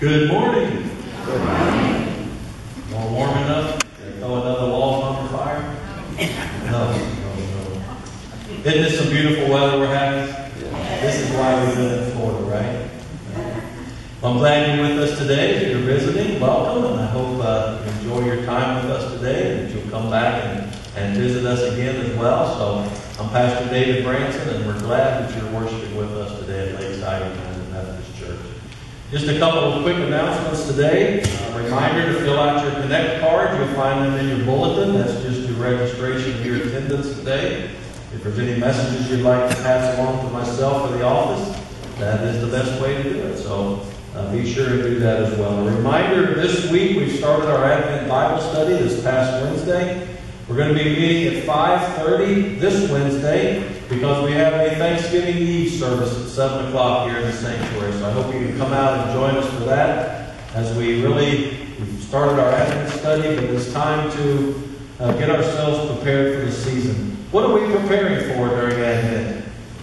Good morning. Good morning. All warm enough to throw another log on the fire? No. Isn't this some beautiful weather we're having? This is why we live in Florida, right? Well, I'm glad you're with us today. If you're visiting, welcome, and I hope you enjoy your time with us today and that you'll come back and visit us again as well. So I'm Pastor David Branson, and we're glad that you're worshiping with us today at Lakeside United Methodist Church. Just a couple of quick announcements today. A reminder to fill out your Connect card. You'll find them in your bulletin. That's just your registration of your attendance today. If there's any messages you'd like to pass along to myself or the office, that is the best way to do it. So be sure to do that as well. A reminder, this week we've started our Advent Bible study this past Wednesday. We're going to be meeting at 5:30 this Wednesday because we have a Thanksgiving Eve service at 7 o'clock here in the sanctuary. So I hope you can come out and join us for that as we've started our Advent study, but it's time to get ourselves prepared for the season. What are we preparing for during Advent?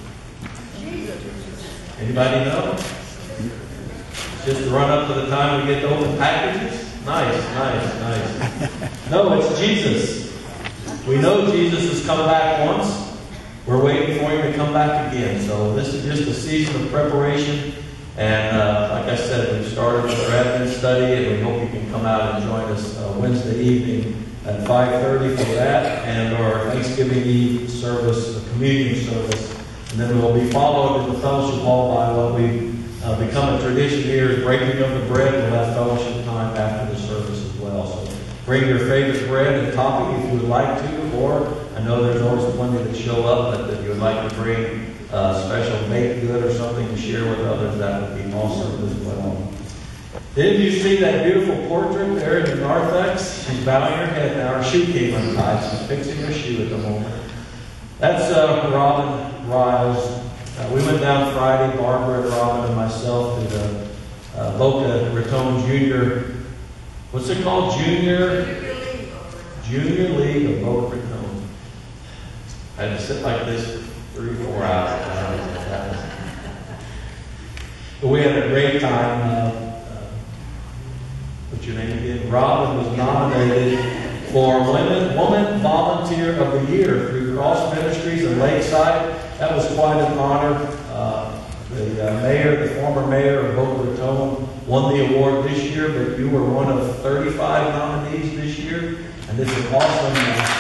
Anybody know? Just to run up to the time we get to open packages? Nice. No, it's Jesus. We know Jesus has come back once. We're waiting for him to come back again. So this is just a season of preparation. And like I said, we've started with our Advent study, and we hope you can come out and join us Wednesday evening at 5:30 for that, and our Thanksgiving Eve service, the communion service. And then we'll be followed in the fellowship hall by what we've become a tradition here is breaking of the bread. We'll have fellowship time after the service as well. So bring your favorite bread and topping if you would like to, or I know there's always plenty that show up, but if you would like to bring a special baked good or something to share with others, that would be awesome as well. Did you see that beautiful portrait there in the narthex? She's bowing her head now. Her shoe came untied. She's fixing her shoe at the moment. That's Robin Riles. We went down Friday, Barbara and Robin and myself, to the Boca Raton Junior. What's it called? Junior League of Boca Raton. I had to sit like this for 3-4 hours. But we had a great time. What's your name again? Robin was nominated for Woman Volunteer of the Year through Cross Ministries in Lakeside. That was quite an honor. The former mayor of Boca Raton, won the award this year, but you were one of 35 nominees this year, and this is awesome.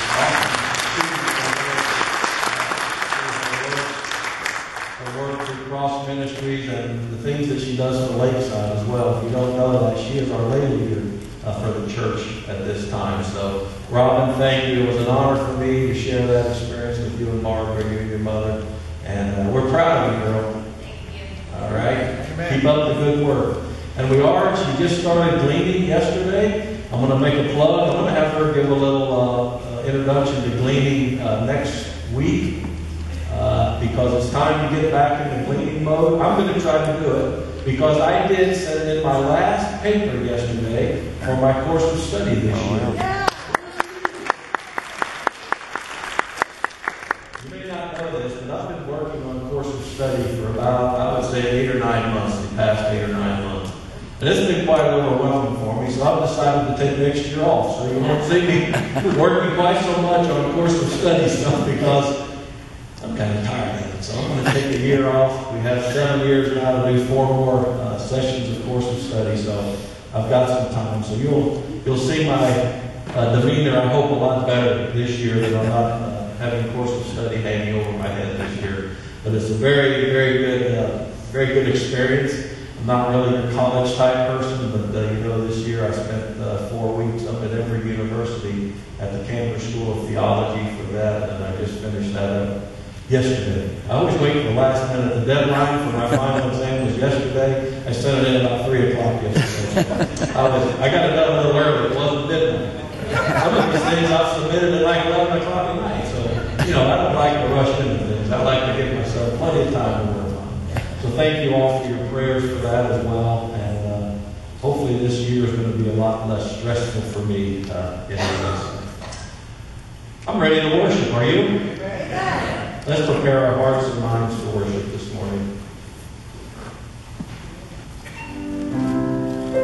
Her work through Cross Ministries and the things that she does for Lakeside as well. If you don't know that, she is our lay leader for the church at this time. So, Robin, thank you. It was an honor for me to share that experience with you and Margaret, you and your mother. And we're proud of you, girl. Thank you. All right. Keep up the good work. And she just started gleaning yesterday. I'm going to make a plug. I'm going to have her give a little introduction to gleaning next week because it's time to get back in the gleaning mode. I'm going to try to do it because I did send in my last paper yesterday for my course of study this year. Yeah. Study for about, I would say, 8 or 9 months, the past 8 or 9 months. And it's been quite overwhelming for me, so I've decided to take next year off. So you won't see me working quite so much on course of study stuff because I'm kind of tired of it. So I'm going to take a year off. We have 7 years now to do 4 more sessions of course of study, so I've got some time. So you'll see my demeanor, I hope, a lot better this year that I'm not having course of study hanging over my head this year. But it's a very, very good experience. I'm not really a college type person, but this year I spent 4 weeks up at Emory University at the Cambridge School of Theology for that, and I just finished that up yesterday. I always wait for the last minute. The deadline for my final exam was yesterday. I sent it in about 3 o'clock yesterday. I got it done a little early. It wasn't midnight. Some of these things I've submitted at like 11 o'clock at night, so I don't like to rush into things. I like to give myself plenty of time to work on. So thank you all for your prayers for that as well. And hopefully this year is going to be a lot less stressful for me in this. I'm ready to worship. Are you? Let's prepare our hearts and minds for worship this morning.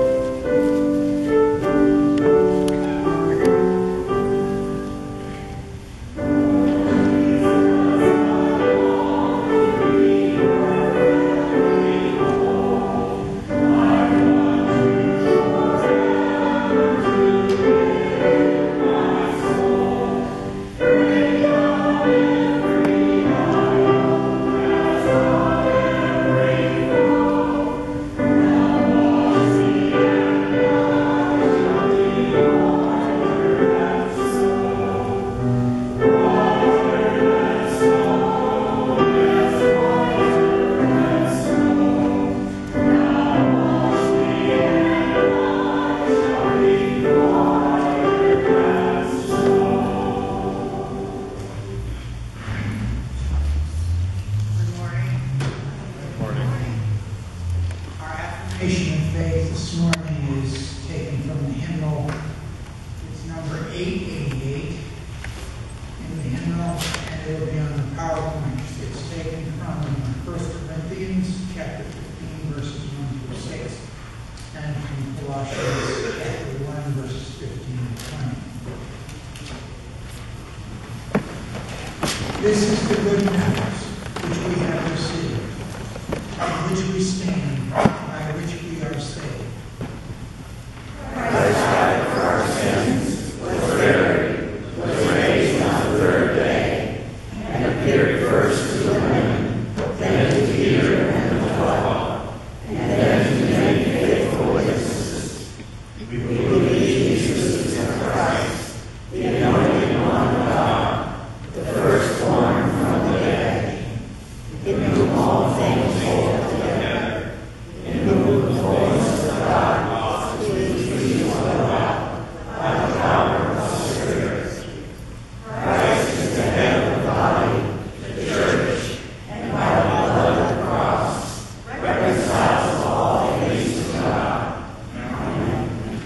it'll be on the PowerPoint. It's taken from 1 Corinthians chapter 15, verses 1 through 6, and from Colossians chapter 1, verses 15 and 20. This is the good news which we have received, in which we stand, by which we are saved. Christ died for our sins, was buried, was raised on the third day, and appeared first to the women, then to Peter and the 12, and then to many faithful witnesses. We believe Jesus is the Christ, the anointed one of God, the firstborn from the dead, in whom all things hold together, in whom the fullness of God please dwell by the power of the Spirit. Christ is the head of the body, the church, and by the blood of the cross reconciles all things to God. Amen.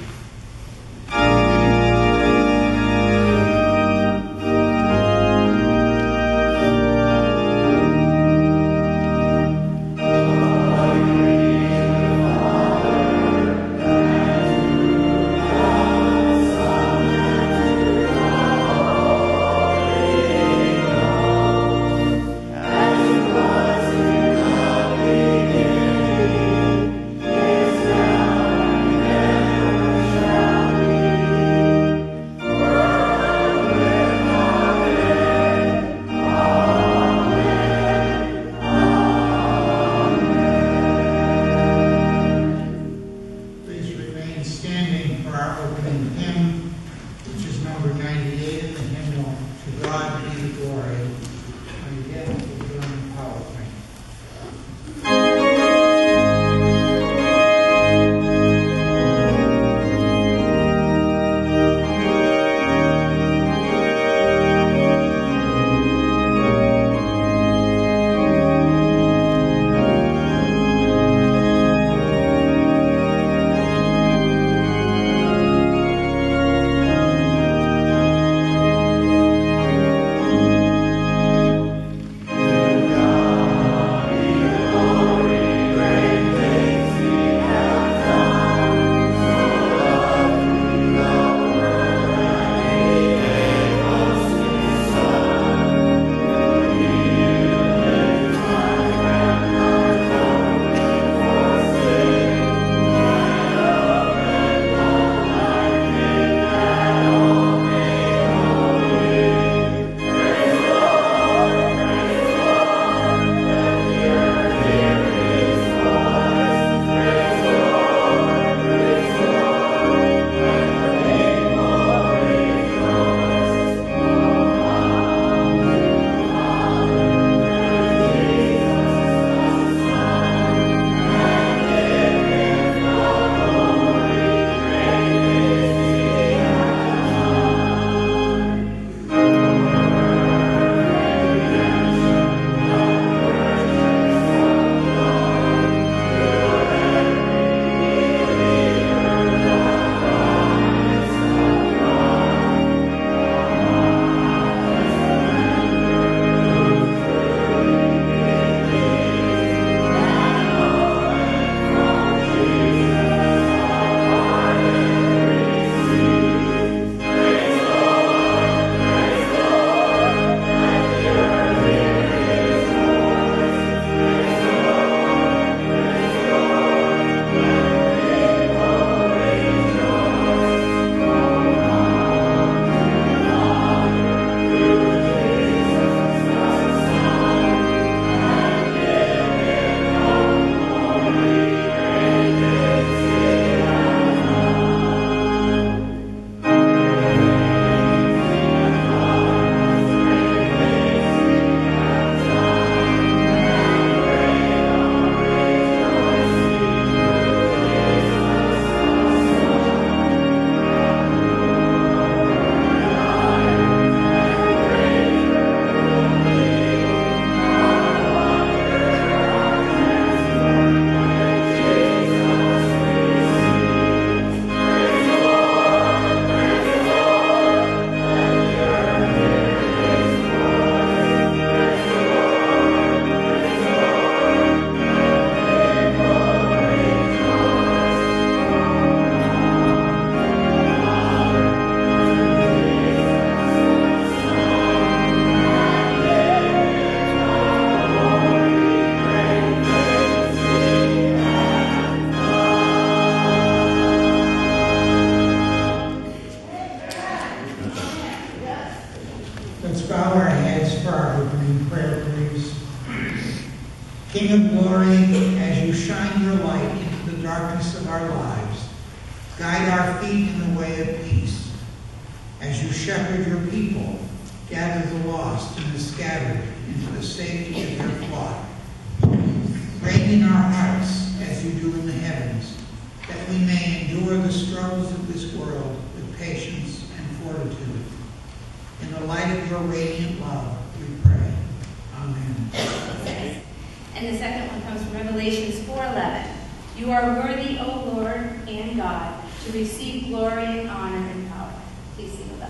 Please remain standing for our opening hymn, which is number 98 in the hymnal, To God Be the Glory. And again, we'll do on the PowerPoint. To Let's bow our heads for our opening prayer, please. King of glory, as you shine your light into the darkness of our lives, guide our feet in the way of peace. As you shepherd your people, gather the lost and the scattered into the safety of your flock. Reign in our hearts as you do in the heavens, that we may endure the struggles of this world with patience and fortitude. In the light of your radiant love, we pray. Amen. And the second one comes from Revelations 4:11. You are worthy, O Lord and God, to receive glory and honor and power. Please sing with us.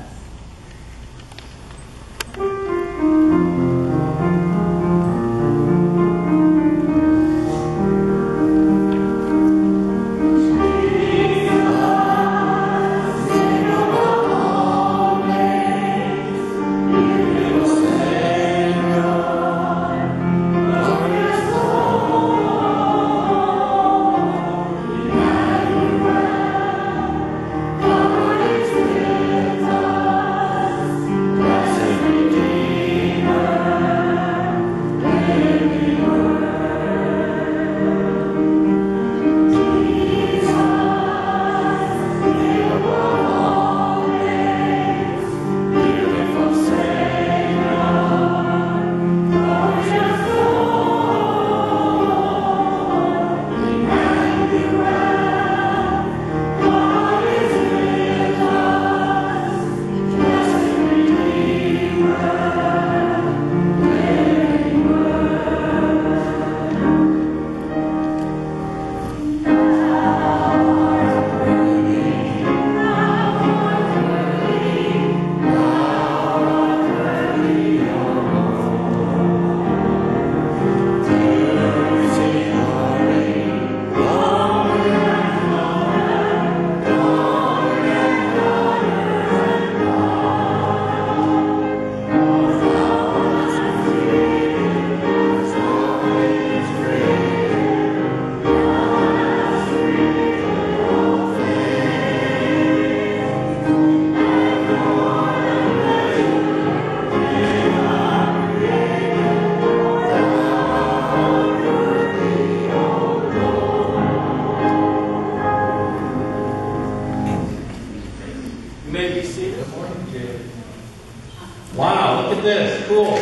Wow, look at this. Cool.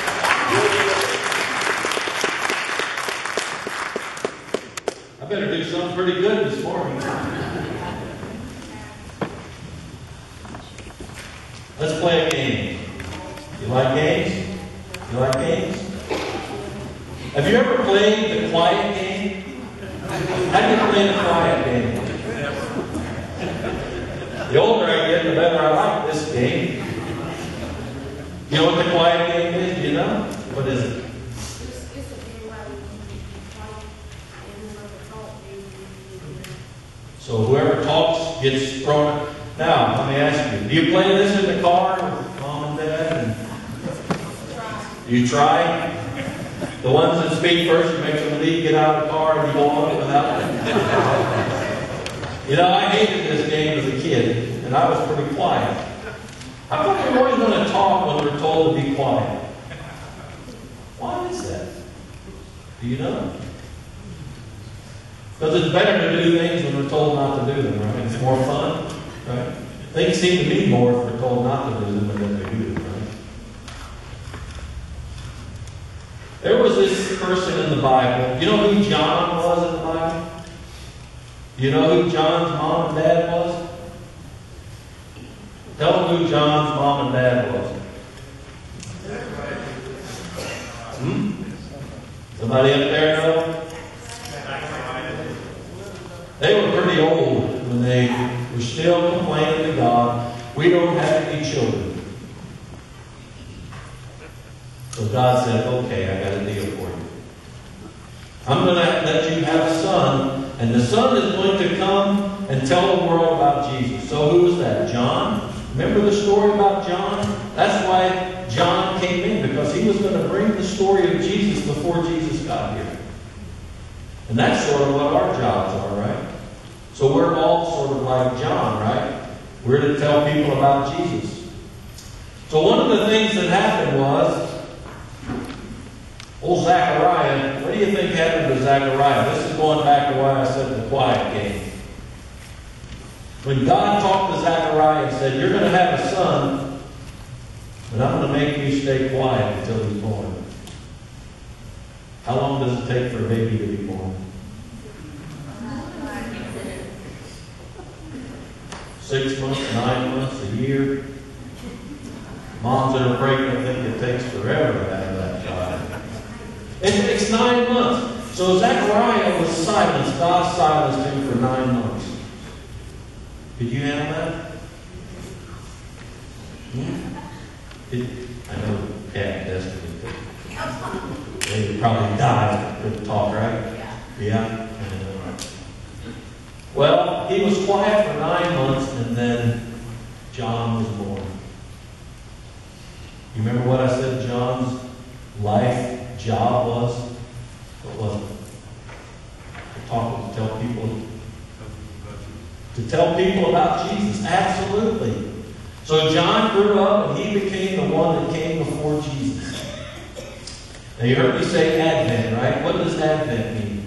I better do something pretty good this morning. Let's play a game. You like games? You like games? Have you ever played the quiet game? How do you play the quiet game? The older I get, the better I like this game. You know what the quiet game is? Do you know? What is it? So whoever talks gets thrown. Now, let me ask you, do you play this in the car with mom and dad? You try? The ones that speak first, you make them leave, get out of the car, and you go on without them. You know, I hated this game as a kid, and I was pretty quiet. How come we always want to talk when we're told to be quiet? Why is that? Do you know? Because it's better to do things when we're told not to do them, right? It's more fun, right? Things seem to mean more if we're told not to do them than they do them, right? There was this person in the Bible. You know who John was in the Bible? You know who John's mom and dad was? Tell them who John's mom and dad was. Somebody up there know? They were pretty old when they were still complaining to God, we don't have any children. So God said, okay, I got a deal for you. I'm going to let you have a son, and the son is going to come and tell the world about Jesus. So who was that? John? Remember the story about John? That's why John came in, because he was going to bring the story of Jesus before Jesus got here. And that's sort of what our jobs are, right? So we're all sort of like John, right? We're to tell people about Jesus. So one of the things that happened was, old Zechariah, what do you think happened to Zechariah? This is going back to why I said the quiet game. When God talked to Zechariah and said, you're going to have a son, but I'm going to make you stay quiet until he's born. How long does it take for a baby to be born? 6 months, 9 months, a year. Moms that are pregnant think it takes forever to have that child. It takes 9 months. So Zechariah was silenced. God silenced him for 9 months. Could you handle that? I know Cat Destiny could. They would probably die if they couldn't talk, right? Yeah. Well, he was quiet for 9 months, and then John was born. You remember what I said John's life job was? What was it? To tell people about Jesus. Absolutely. So John grew up and he became the one that came before Jesus. Now you heard me say Advent, right? What does Advent mean?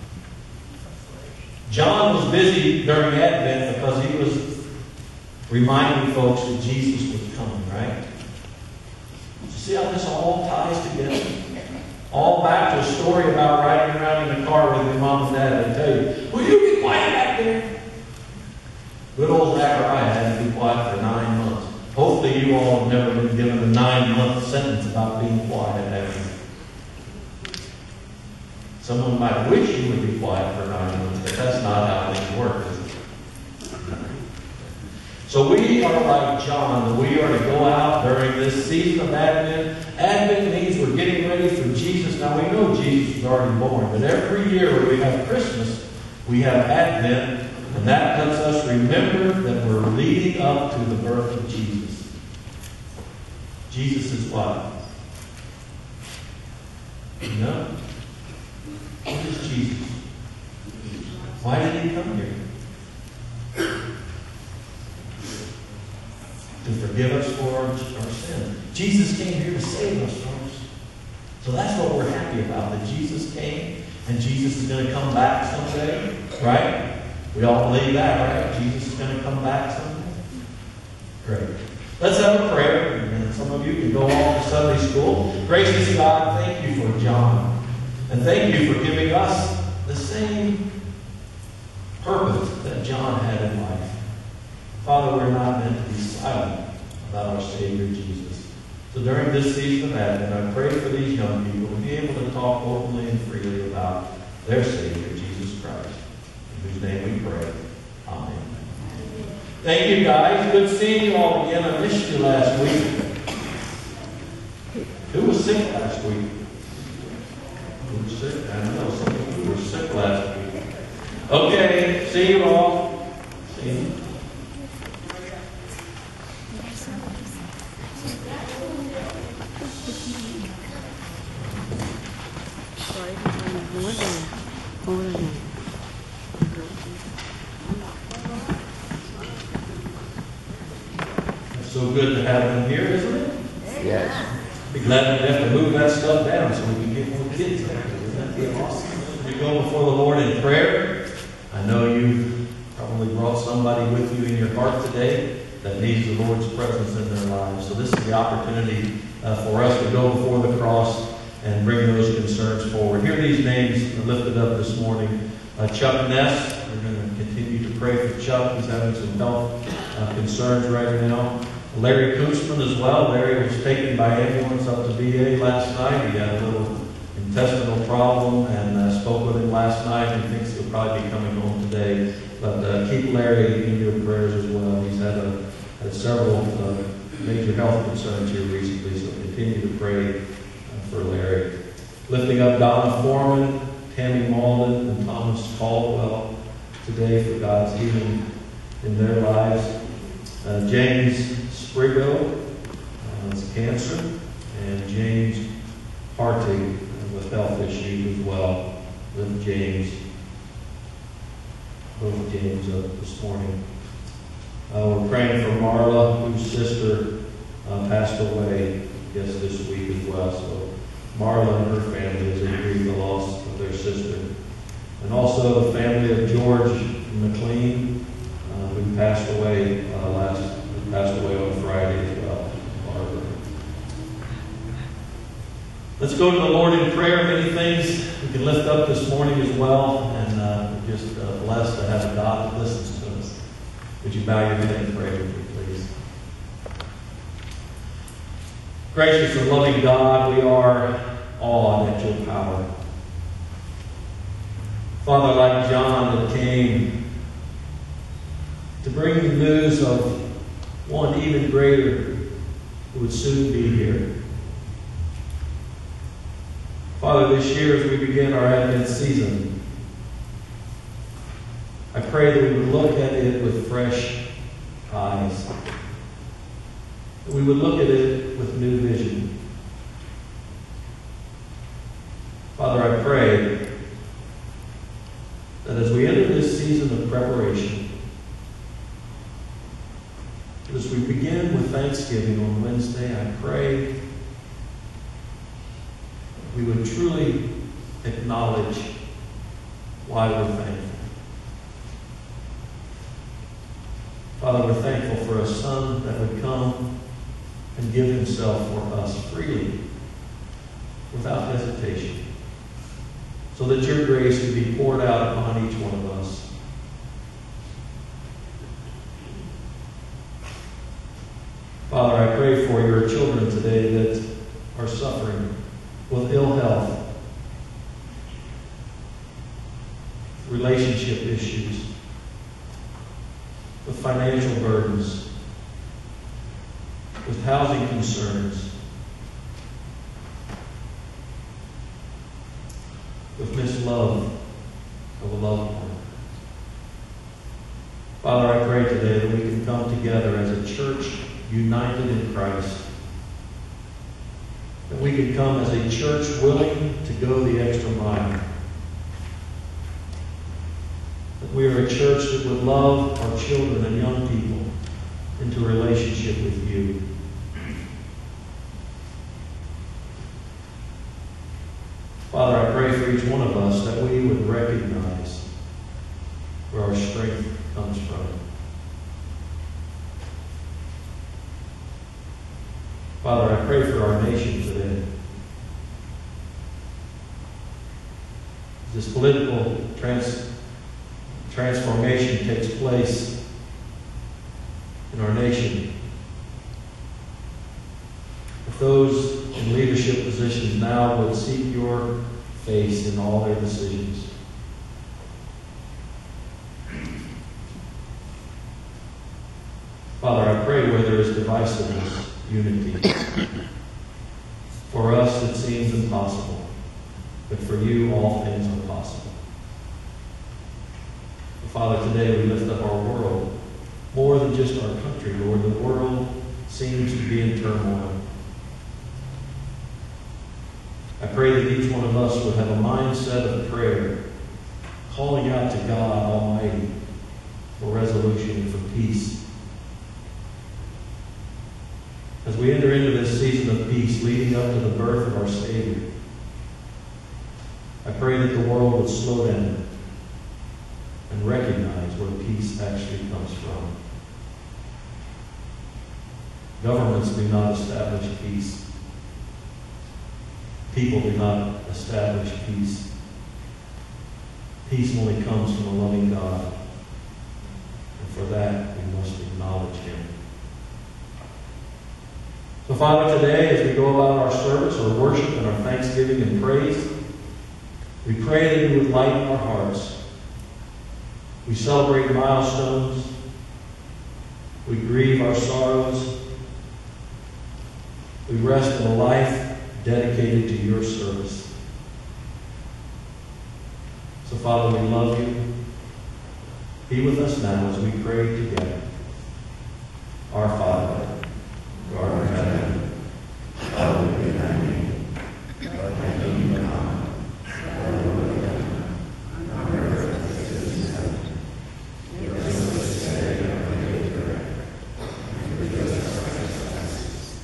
John was busy during Advent because he was reminding folks that Jesus was coming, right? You see how this all ties together? All back to a story about riding around in the car with your mom and dad. They tell you, will you be quiet back there? Good old Zechariah had to be quiet for 9 months. Hopefully you all have never been given a 9-month sentence about being quiet, have you? Someone might wish you would be quiet for 9 months, but that's not how things work, is it? So we are like John, and we are to go out during this season of Advent. Advent means we're getting ready for Jesus. Now we know Jesus is already born, but every year when we have Christmas, we have Advent. And that lets us remember that we're leading up to the birth of Jesus. Jesus is what? You know? What is Jesus? Why did he come here? To forgive us for our sin. Jesus came here to save us, folks. So that's what we're happy about, that Jesus came and Jesus is going to come back someday, right? We all believe that, right? Jesus is going to come back someday. Great. Let's have a prayer. And some of you can go off to Sunday school. Gracious God, thank you for John. And thank you for giving us the same purpose that John had in life. Father, we're not meant to be silent about our Savior Jesus. So during this season of Advent, I pray for these young people to be able to talk openly and freely about their Savior, Jesus Christ. In whose name we pray. Amen. Thank you, guys. Good seeing you all again. I missed you last week. Who was sick last week? Who was sick? I don't know. Some people were sick last week. Okay. See you all. See you. It's so good to have them here, isn't it? Yes. Be glad we have to move that stuff down so we can get more kids out here. Wouldn't that be awesome? You go before the Lord in prayer. I know you've probably brought somebody with you in your heart today that needs the Lord's presence in their lives. So this is the opportunity for us to go before the cross and bring those concerns forward. Here are these names lifted up this morning. Chuck Ness, we're going to continue to pray for Chuck. He's having some health concerns right now. Larry Kunzman as well. Larry was taken by ambulance up to VA last night. He had a little intestinal problem and spoke with him last night and thinks he'll probably be coming home today. But keep Larry in your prayers as well. He's had several major health concerns here recently, so continue to pray for Larry. Lifting up Donna Foreman, Tammy Malden, and Thomas Caldwell today for God's healing in their lives. James Sprigo has cancer, and James Hartig with health issues as well. Lift James, both James up this morning. We're praying for Marla, whose sister passed away, I guess, this week as well. So Marla and her family has agreed the loss of their sister. And also the family of George McLean, who passed away on Friday as well. Barbara. Let's go to the Lord in prayer. Many things we can lift up this morning as well, and we're just blessed to have a God that listens to us. Would you bow your head and pray with me, please? Gracious and loving God, we are awed at your power. Father, like John that came to bring the news of one even greater who would soon be here. Father, this year as we begin our Advent season, I pray that we would look at it with fresh eyes. That we would look at it with new vision. Father, I pray that as we enter this season of preparation, as we begin with Thanksgiving on Wednesday, I pray we would truly acknowledge why we're thankful. Father, we're thankful for a Son that would come and give himself for us freely, without hesitation, so that your grace would be poured out upon each one of us. Father, I pray for your children today that are suffering with ill health, relationship issues, with financial burdens, with housing concerns, with mislove of a loved one. Father, I pray today that we can come together as a church united in Christ. That we can come as a church willing to go the extra mile. That we are a church that would love our children and young people into a relationship with you. Father, I pray for each one of us that we would recognize where our strength comes from. Father, I pray for our nation today. This political transformation takes place in our nation. If those in leadership positions now would seek your face in all their decisions. Father, I pray where there is divisiveness, unity. For us it seems impossible, but for you all things are possible. Father, today we lift up our world, more than just our country, Lord. The world seems to be in turmoil. I pray that each one of us would have a mindset of prayer, calling out to God Almighty for resolution and for peace. As we enter into this season of peace leading up to the birth of our Savior, I pray that the world would slow down and recognize where peace actually comes from. Governments do not establish peace. People do not establish peace. Peace only comes from a loving God. And for that, we must acknowledge Him. So, Father, today, as we go about our service, our worship, and our thanksgiving and praise, we pray that you would lighten our hearts. We celebrate milestones. We grieve our sorrows. We rest in a life dedicated to your service. So, Father, we love you. Be with us now as we pray together. Our Father, who art in heaven, hallowed be thy name. Thy kingdom come, thy will be done, on earth as it is in heaven. Give us this day our daily bread, and forgive us our trespasses,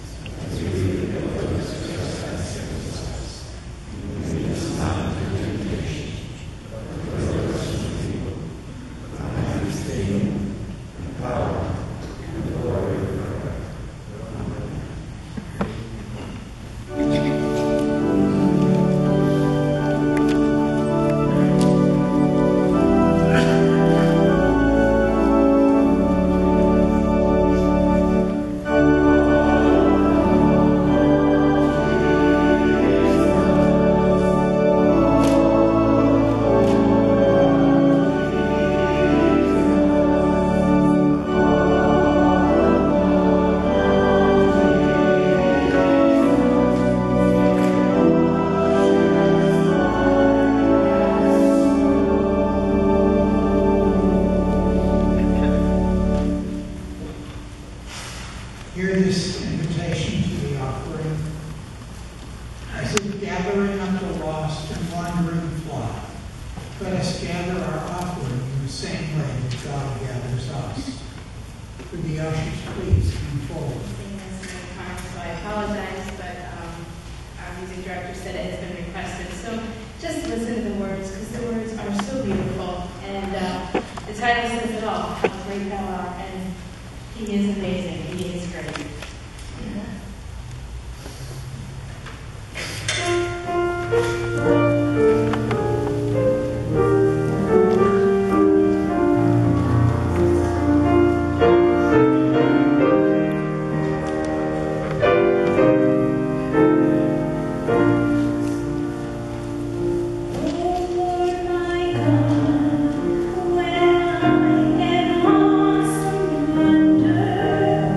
as if gathering up the lost and wandering flock, let us gather our offering in the same way that God gathers us. Would the ushers please come forward? So I apologize, but our music director said it has been requested. So just listen to the words, because the words are so beautiful. And the title says it all, how great thou art. And he is amazing. He is great. When I am awesome wonder.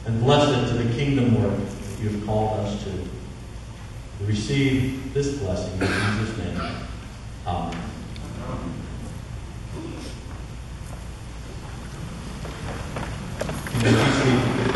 and bless it to the kingdom work that you have called us to. We receive this blessing in Jesus' name. Amen. You may be seated.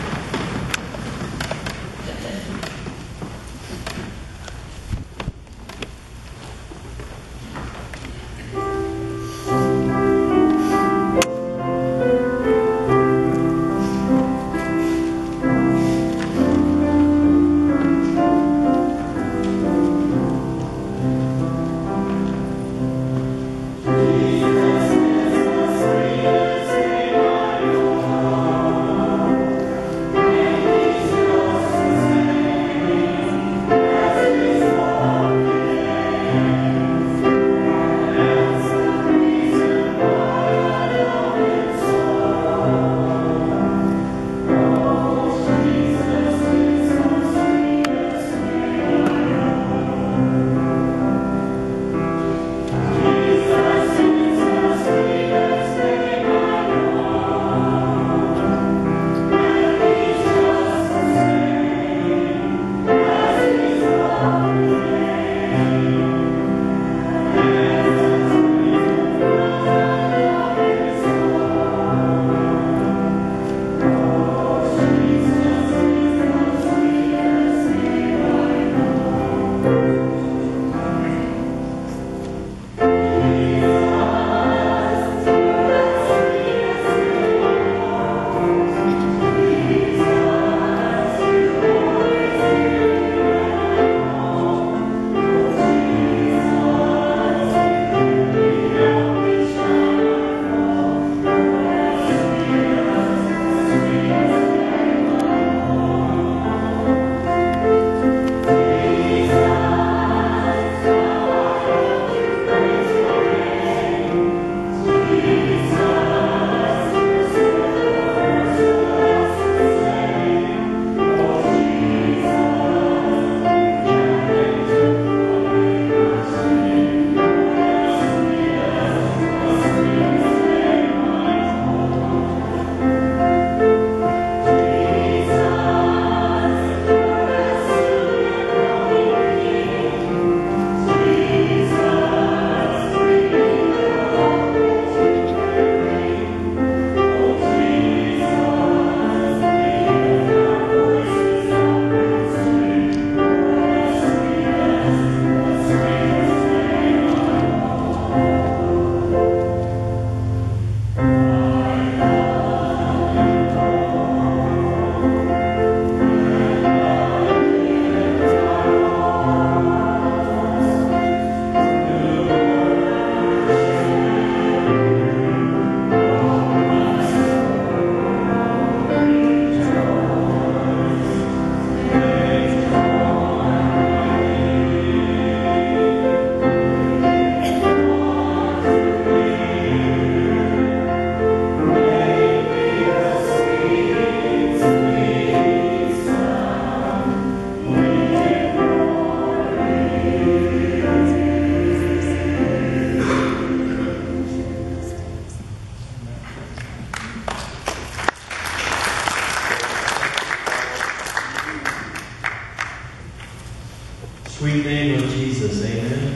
Sweet name of Jesus, amen.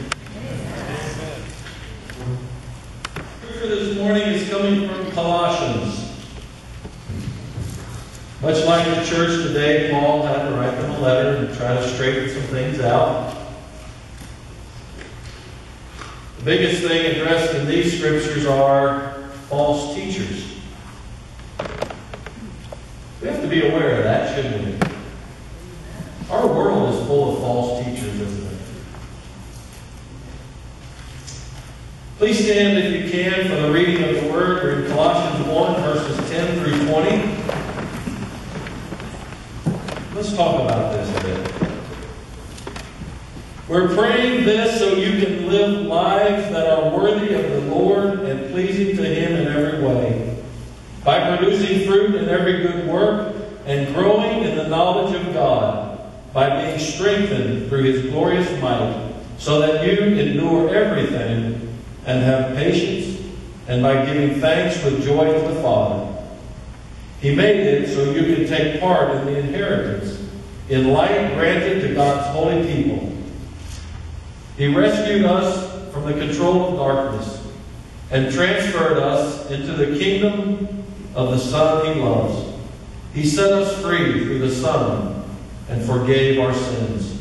Scripture this morning is coming from Colossians. Much like the church today, Paul had to write them a letter and try to straighten some things out. The biggest thing addressed in these scriptures are false teachers. We have to be aware of that, shouldn't we? Our world is full of false teachers, isn't it? Please stand if you can for the reading of the Word. We're in Colossians 1, verses 10 through 20. Let's talk about this a bit. We're praying this so you can live lives that are worthy of the Lord and pleasing to Him in every way, by producing fruit in every good work and growing in the knowledge of God, by being strengthened through His glorious might, so that you endure everything and have patience, and by giving thanks with joy to the Father. He made it so you can take part in the inheritance, in light granted to God's holy people. He rescued us from the control of darkness and transferred us into the kingdom of the Son He loves. He set us free through the Son and forgave our sins.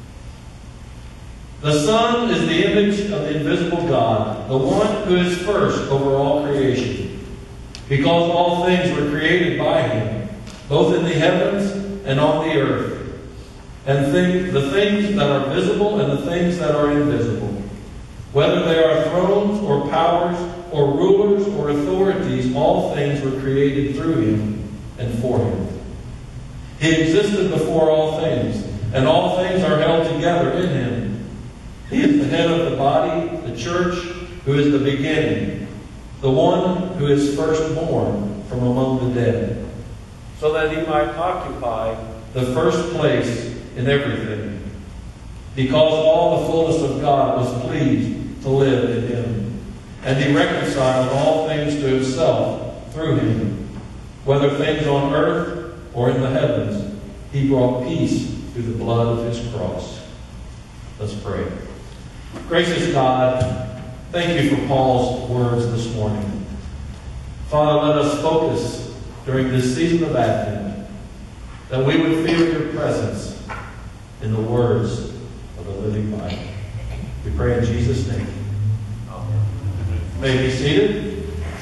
The Son is the image of the invisible God, the one who is first over all creation, because all things were created by Him, both in the heavens and on the earth, and the things that are visible and the things that are invisible, whether they are thrones or powers or rulers or authorities, all things were created through Him and for Him. He existed before all things, and all things are held together in Him. He is the head of the body, the church, who is the beginning, the one who is firstborn from among the dead, so that He might occupy the first place in everything, because all the fullness of God was pleased to live in Him, and He reconciled all things to Himself through Him, whether things on earth or in the heavens. He brought peace through the blood of His cross. Let's pray. Gracious God, thank You for Paul's words this morning. Father, let us focus during this season of Advent that we would feel Your presence in the words of the living Bible. We pray in Jesus' name. Amen. You may be seated.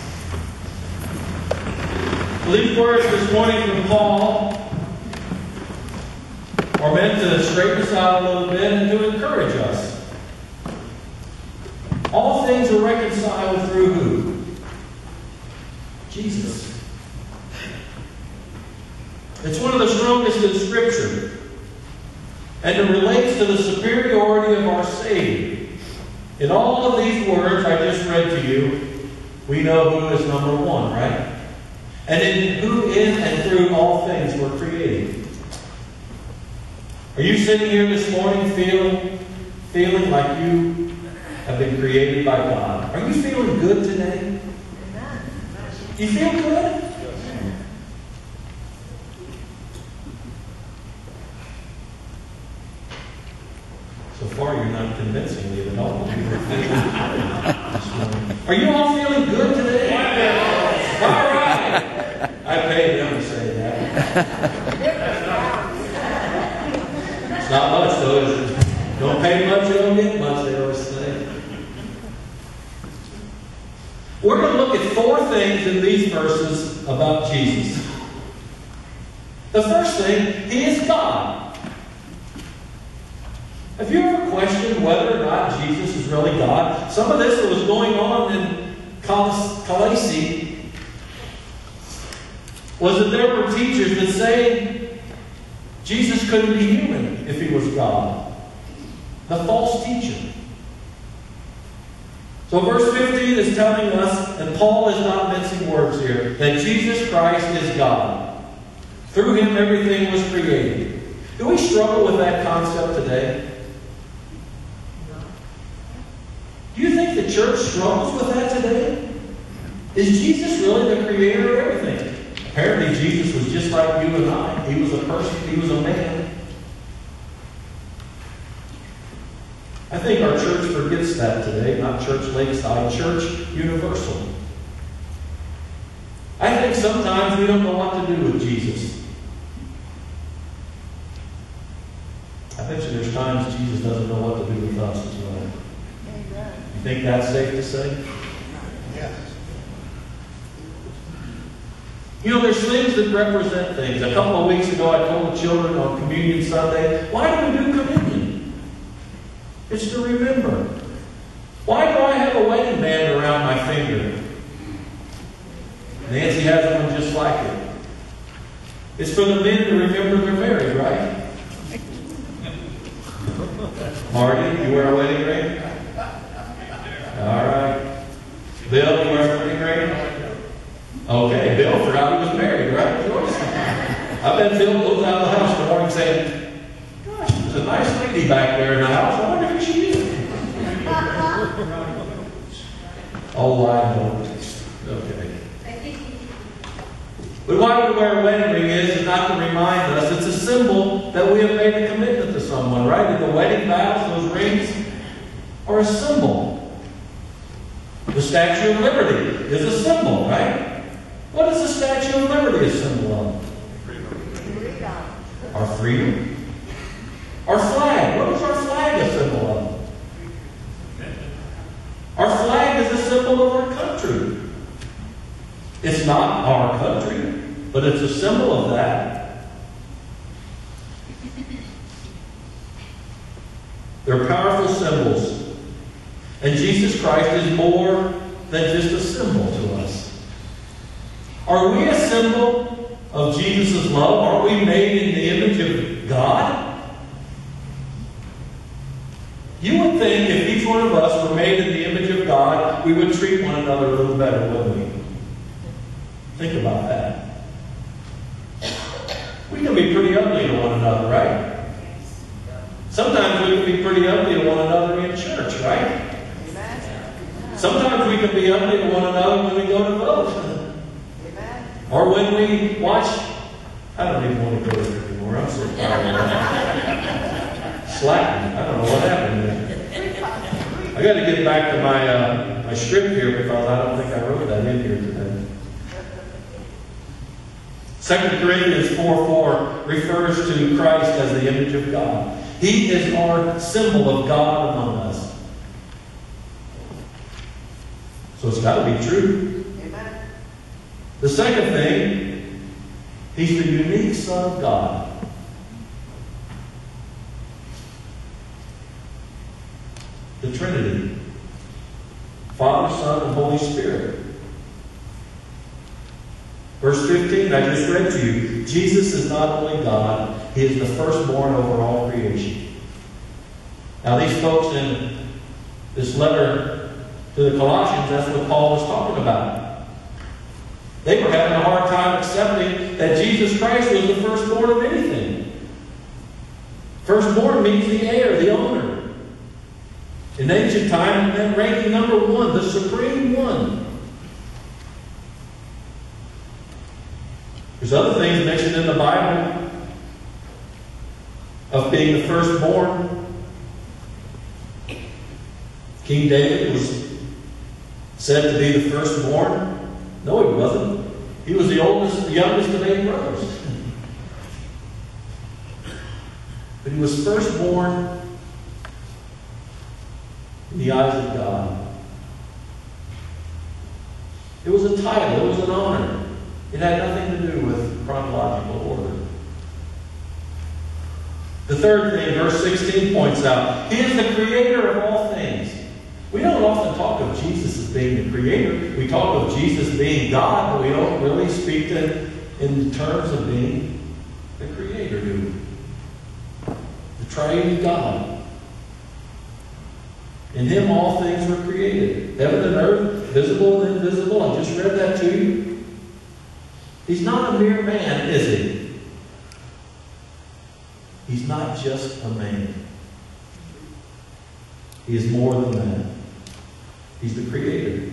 These words this morning from Paul are meant to straighten us out a little bit and to encourage us. All things are reconciled through who? Jesus. It's one of the strongest in Scripture. And it relates to the superiority of our Savior. In all of these words I just read to you, we know who is number one, right? And in who in and through all things were created. Are you sitting here this morning feeling like you have been created by God? Are you feeling good today? You feel good? So far, you're not convincing me at all. Are you all feeling good today? All right. I paid them to say that. It's not much, though, is it? Don't pay much, you don't get much, they always say. We're going to look at four things in these verses about Jesus. The first thing, He is God. Have you ever questioned whether or not Jesus is really God? Some of this that was going on in Colossae was that there were teachers that say Jesus couldn't be human if He was God. The false teacher. So verse 15 is telling us, and Paul is not mincing words here, that Jesus Christ is God. Through Him everything was created. Do we struggle with that concept today? Do you think the church struggles with that today? Is Jesus really the creator of everything? Apparently Jesus was just like you and I. He was a person. He was a man. I think our church forgets that today. Not Church Lakeside, Church Universal. I think sometimes we don't know what to do with Jesus. I bet you there's times Jesus doesn't know what to do with us as well. You think that's safe to say? Yes. You know, there's things that represent things. A couple of weeks ago, I told the children on Communion Sunday, why do we do communion? It's to remember. Why do I have a wedding band around my finger? Nancy has one just like it. It's for the men to remember they're married, right? Marty, you wear a wedding ring? All right. Bill, you wear a wedding ring? Okay, Bill forgot he was married, right? I bet Bill goes out of the house in the morning saying, gosh, there's a nice lady back there in the house. I wonder who she is. Oh, I know. Okay. But why why we wear a wedding ring is not to remind us. It's a symbol that we have made a commitment to someone, right? And the wedding vows, those rings, are a symbol. The Statue of Liberty is a symbol, right? What is the Statue of Liberty a symbol of? Our freedom. Our flag. What is our flag a symbol of? Our flag is a symbol of our country. It's not our country, but it's a symbol of that. They're powerful symbols. And Jesus Christ is more than just a symbol to us. Are we a symbol of Jesus' love? Are we made in the image of God? You would think if each one of us were made in the image of God, we would treat one another a little better, wouldn't we? Think about that. We can be pretty ugly to one another, right? Sometimes we can be pretty ugly to one another in church, right? Sometimes we can be ugly to one another when we go to vote. Or when we watch. I don't even want to go there anymore. I'm so tired. Slacking. I don't know what happened there. I got to get back to my script here because I don't think I wrote that in here today. 2 Corinthians 4:4 refers to Christ as the image of God. He is our symbol of God among us. So it's got to be true. Amen. The second thing, He's the unique Son of God. The Trinity. Father, Son, and Holy Spirit. Verse 15, I just read to you. Jesus is not only God, He is the firstborn over all creation. Now these folks in this letter to the Colossians, that's what Paul was talking about. They were having a hard time accepting that Jesus Christ was the firstborn of anything. Firstborn means the heir, the owner. In ancient time, it meant ranking number one, the supreme one. There's other things mentioned in the Bible of being the firstborn. King David was said to be the firstborn. No, he wasn't. He was the youngest of 8 brothers. But he was firstborn in the eyes of God. It was a title. It was an honor. It had nothing to do with chronological order. The third thing, verse 16 points out, He is the creator of all things. We don't often talk of Jesus as being the creator. We talk of Jesus being God, but we don't really speak in terms of being the creator, do we? The triune God. In Him all things were created. Heaven and earth, visible and invisible. I just read that to you. He's not a mere man, is He? He's not just a man. He is more than that. He's the creator.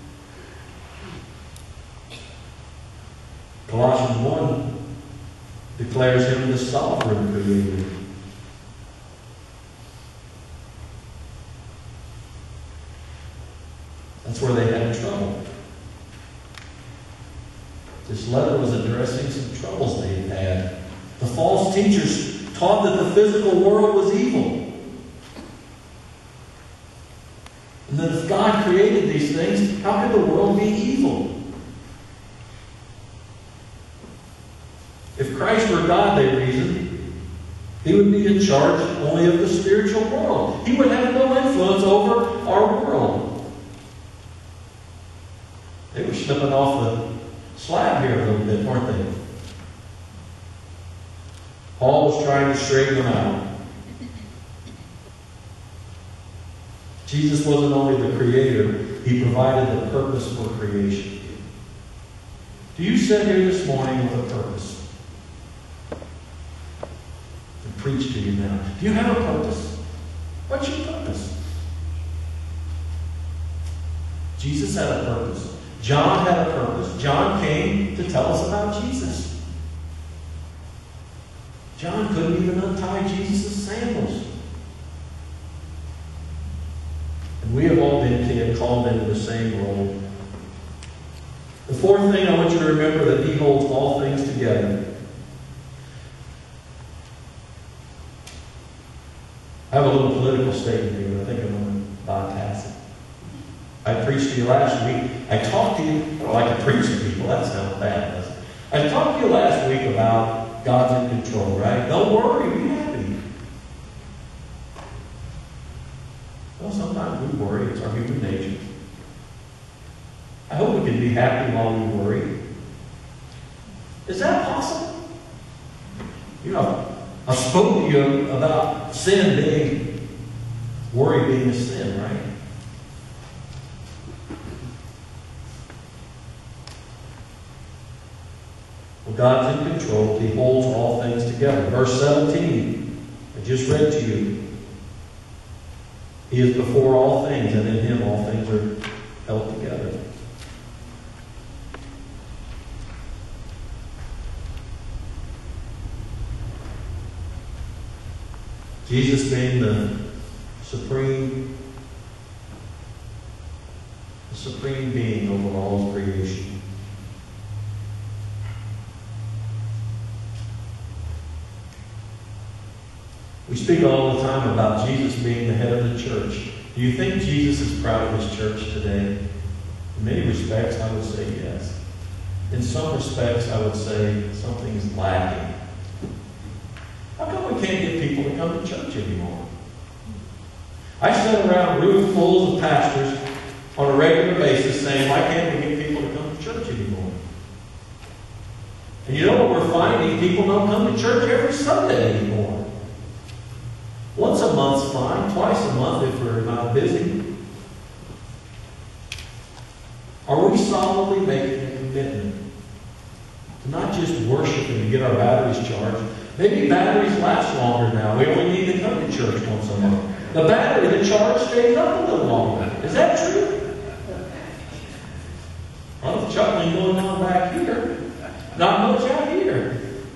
Colossians 1 declares Him the sovereign creator. That's where they had trouble. This letter was addressing some troubles they had had. The false teachers taught that the physical world was evil. And that if God created these things, how could the world be evil? If Christ were God, they reasoned, He would be in charge only of the spiritual world. He would have no influence over our world. They were slipping off the slab here a little bit, weren't they? Paul was trying to straighten them out. Jesus wasn't only the creator, He provided the purpose for creation. Do you sit here this morning with a purpose? To preach to you now. Do you have a purpose? What's your purpose? Jesus had a purpose. John had a purpose. John came to to tell us about Jesus. John couldn't even untie Jesus' sandals. And we have all been called into the same role. The fourth thing I want you to remember, that He holds all things together. I have a little political statement here, but I think I'm going to bypass it. I preached to you last week. I talked to you, I don't like to preach to people, that sounds bad, doesn't it? I talked to you last week about God's in control, right? Don't worry, be happy. Well, sometimes we worry, it's our human nature. I hope we can be happy while we worry. Is that possible? You know, I've spoken to you about sin being, worry being a sin, right? Well, God's in control. He holds all things together. Verse 17, I just read to you. He is before all things, and in Him all things are held together. Jesus being the supreme being over all of creation. We speak all the time about Jesus being the head of the church. Do you think Jesus is proud of His church today? In many respects, I would say yes. In some respects, I would say something is lacking. How come we can't get people to come to church anymore? I sit around rooms full of pastors on a regular basis saying, why can't we get people to come to church anymore? And you know what we're finding? People don't come to church every Sunday anymore. Once a month's fine, twice a month if we're not busy. Are we solidly making a commitment to not just worship and to get our batteries charged? Maybe batteries last longer now. We only need to come to church once a month. The battery, the charge stays up a little longer. Is that true? A lot of chuckling going on back here. Not much out here.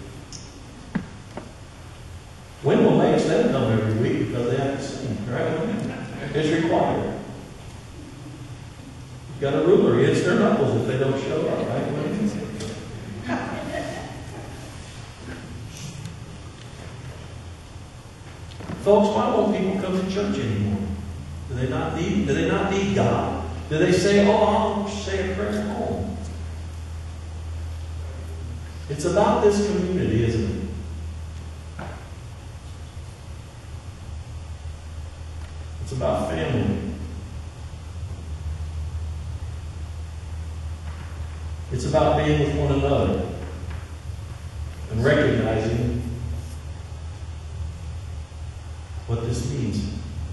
Wendell makes them come every week because they have to sing, right? It's required. You've got a ruler. He hits their knuckles if they don't show up, right? Folks, why won't people come to church anymore? Do they not need God? Do they say, oh, I'll say a prayer at home? It's about this community, isn't it? It's about family. It's about being with one another and recognizing what this means.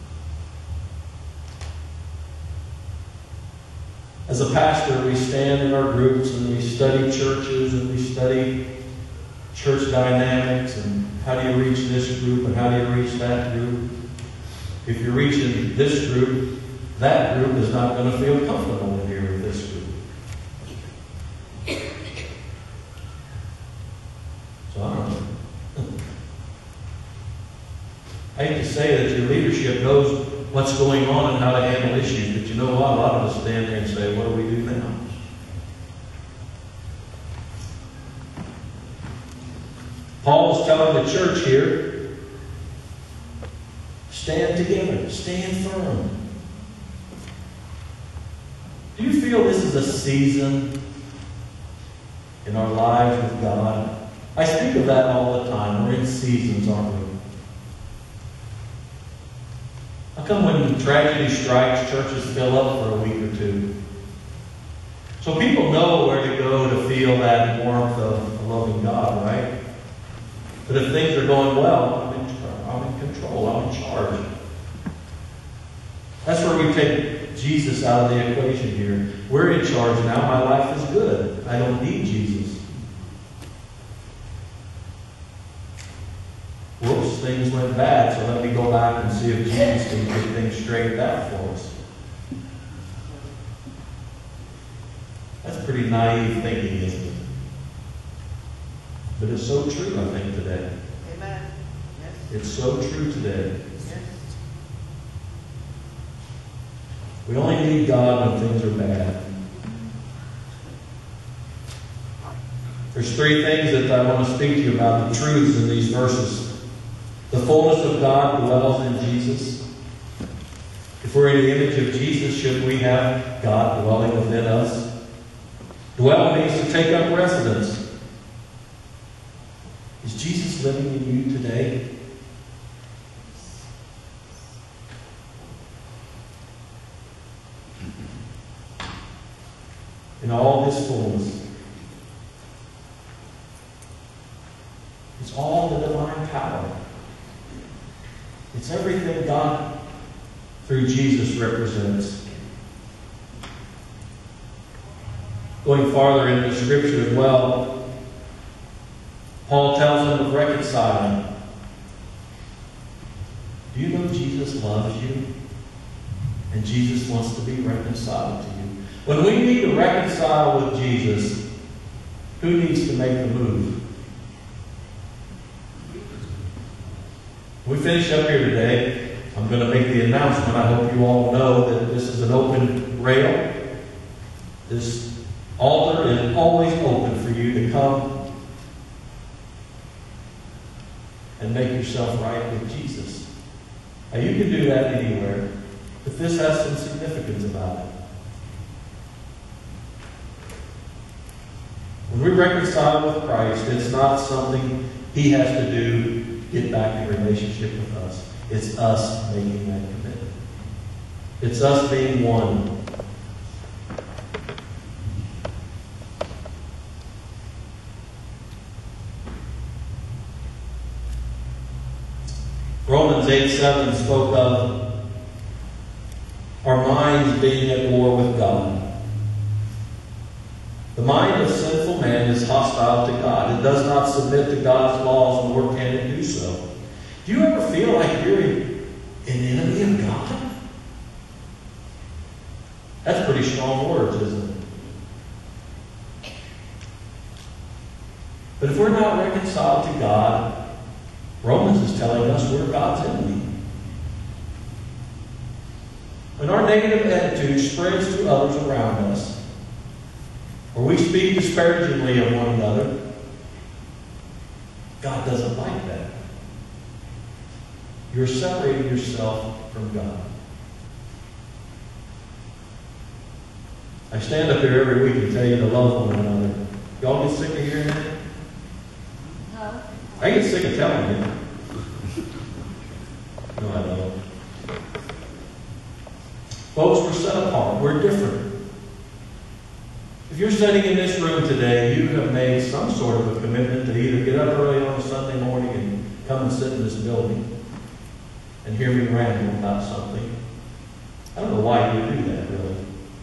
As a pastor, we stand in our groups and we study churches and we study church dynamics and how do you reach this group and how do you reach that group. If you're reaching this group, that group is not going to feel comfortable in here with this group. So I don't know. I hate to say that your leadership knows what's going on and how to handle issues, but you know what? A lot of us stand there and say, what do we do now? Paul is telling the church here, stand together, stand firm. Do you feel this is a season in our lives with God? I speak of that all the time. We're in seasons, aren't we? How come when tragedy strikes, churches fill up for a week or two? So people know where to go to feel that warmth of a loving God, right? But if things are going well, I'm in control, I'm in charge. That's where we take Jesus out of the equation here. We're in charge now. My life is good. I don't need Jesus. Whoops, things went bad, so let me go back and see if Jesus can get things straightened out for us. That's pretty naive thinking, isn't it? But it's so true, I think, today. Amen. Yes. It's so true today. Yes. We only need God when things are bad. There's three things that I want to speak to you about, the truths in these verses. The fullness of God dwells in Jesus. If we're in the image of Jesus, should we have God dwelling within us? Dwell means to take up residence. Is Jesus living in you today? In all His fullness. It's all the divine power. It's everything God, through Jesus, represents. Going farther into the Scripture as well, Paul tells them of reconciling. Do you know Jesus loves you? And Jesus wants to be reconciled to you. When we need to reconcile with Jesus, who needs to make the move? We finish up here today. I'm going to make the announcement. I hope you all know that this is an open rail. This altar is always open for you to come and make yourself right with Jesus. Now, you can do that anywhere, but this has some significance about it. When we reconcile with Christ, it's not something He has to do to get back in relationship with us. It's us making that commitment. It's us being one. Romans 8:7 spoke of our minds being at war with God. The mind of sinful man is hostile to God. It does not submit to God's laws, nor can it do so. Do you ever feel like you're an enemy of God? That's pretty strong words, isn't it? But if we're not reconciled to God, Romans is telling us we're God's enemy. When our negative attitude spreads to others around us, or we speak disparagingly of one another, God doesn't like that. You're separating yourself from God. I stand up here every week and tell you to love one another. Y'all get sick of hearing that? No. I get sick of telling you. No, I don't. Folks, we're set apart. We're different. If you're sitting in this room today, you have made some sort of a commitment to either get up early on a Sunday morning and come and sit in this building and hear me ramble about something. I don't know why you would do that, really.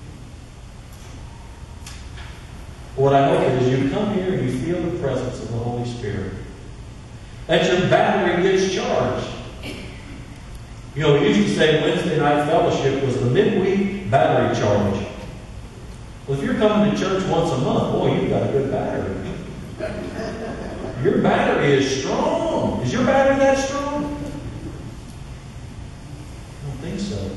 What I hope is you come here and you feel the presence of the Holy Spirit. That your battery gets charged. You know, we used to say Wednesday night fellowship was the midweek battery charge. Well, if you're coming to church once a month, boy, you've got a good battery. Your battery is strong. Is your battery that strong? I don't think so.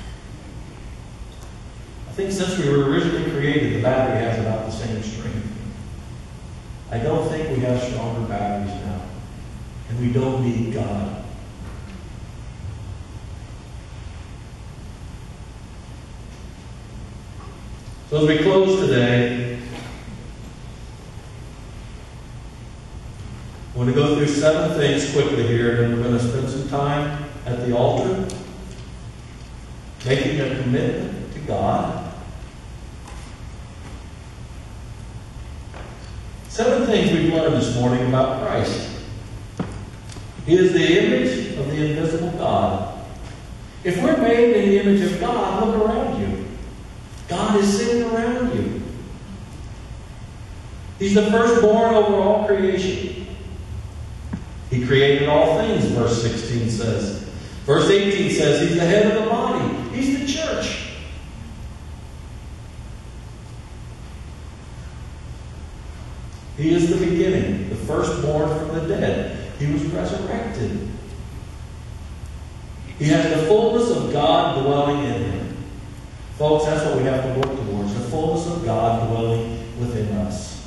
I think since we were originally created, the battery has about the same strength. I don't think we have stronger batteries now. And we don't need God. So as we close today, I want to go through 7 things quickly here, and we're going to spend some time at the altar, making a commitment to God. 7 things we've learned this morning about Christ. He is the image of the invisible God. If we're made in the image of God, look around you. God is sitting around you. He's the firstborn over all creation. He created all things, verse 16 says. Verse 18 says He's the head of the body. He's the church. He is the beginning, the firstborn from the dead. He was resurrected. He has the fullness of God dwelling in him. Folks, that's what we have to work towards, the fullness of God dwelling within us.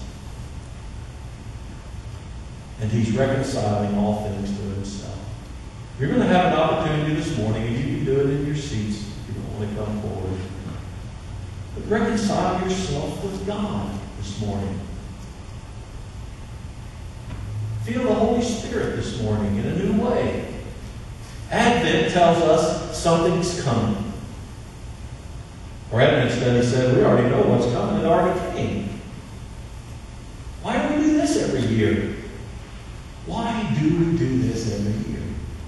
And He's reconciling all things to Himself. You're going to have an opportunity this morning, and you can do it in your seats if you don't want to come forward. But reconcile yourself with God this morning. Feel the Holy Spirit this morning in a new way. Advent tells us something's coming. Our Advent study said we already know what's coming. It already came. Why do we do this every year? Why do we do this every year?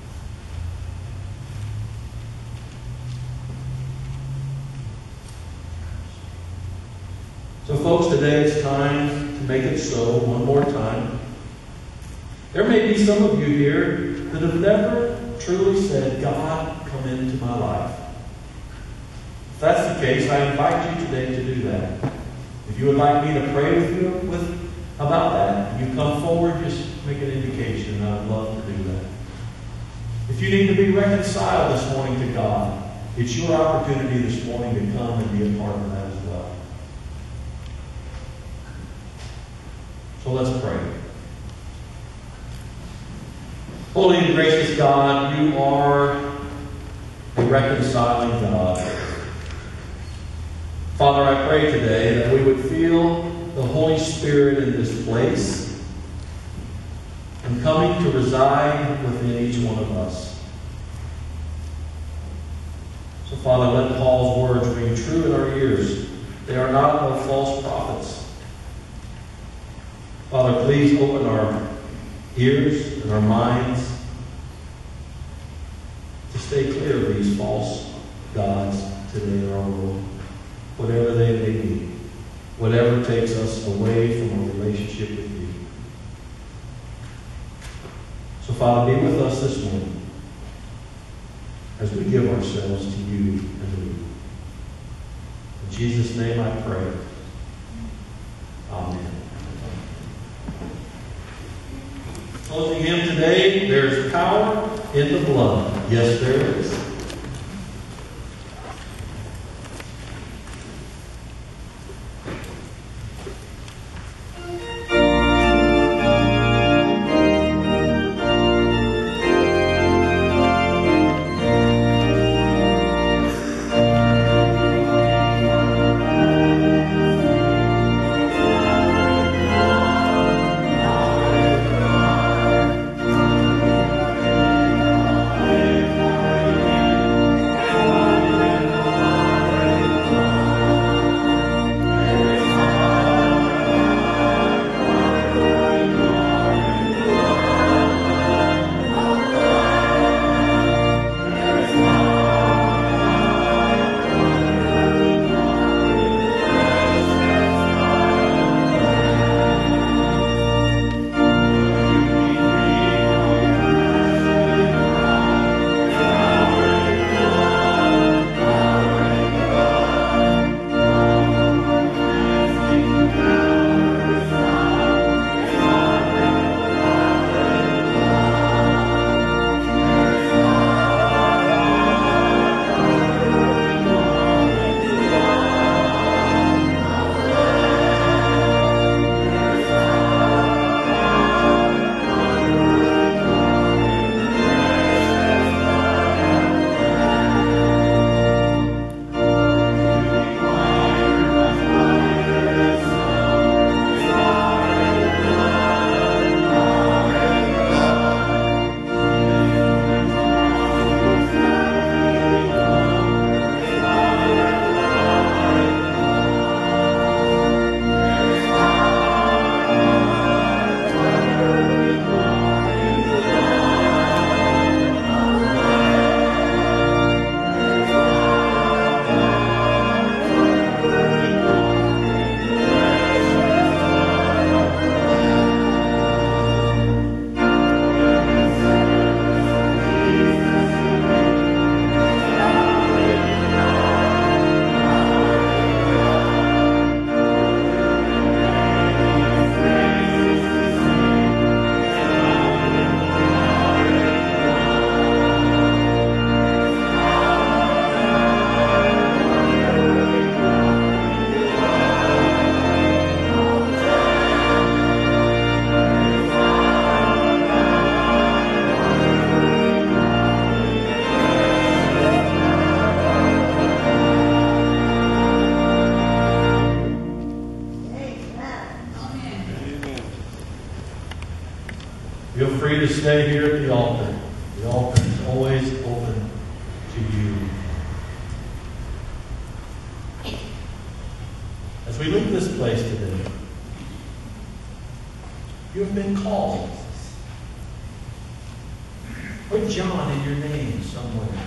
So folks, today it's time to make it so one more time. There may be some of you here that have never truly said, God, come into my life. If that's the case, I invite you today to do that. If you would like me to pray with you about that, you come forward, just make an indication, and I would love to do that. If you need to be reconciled this morning to God, it's your opportunity this morning to come and be a part of that as well. So let's pray. Holy and gracious God, you are a reconciling God. Father, I pray today that we would feel the Holy Spirit in this place and coming to reside within each one of us. So, Father, let Paul's words ring true in our ears. They are not of false prophets. Father, please open our ears and our minds to stay clear of these false gods today in our world, whatever they may be, whatever takes us away from a relationship with you. So, Father, be with us this morning as we give ourselves to you anew. In Jesus' name I pray. Amen. Closing hymn today, there's power in the blood. Yes, there is. free to stay here at the altar. The altar is always open to you. As we leave this place today, you have been called. Put John in your name somewhere.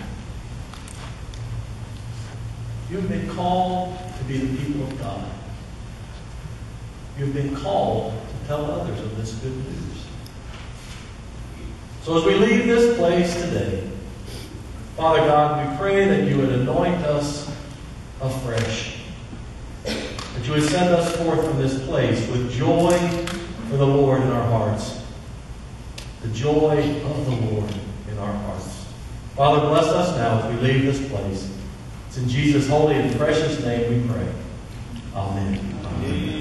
You have been called to be the people of God. You have been called to tell others of this good news. So as we leave this place today, Father God, we pray that you would anoint us afresh. That you would send us forth from this place with joy for the Lord in our hearts. The joy of the Lord in our hearts. Father, bless us now as we leave this place. It's in Jesus' holy and precious name we pray. Amen. Amen.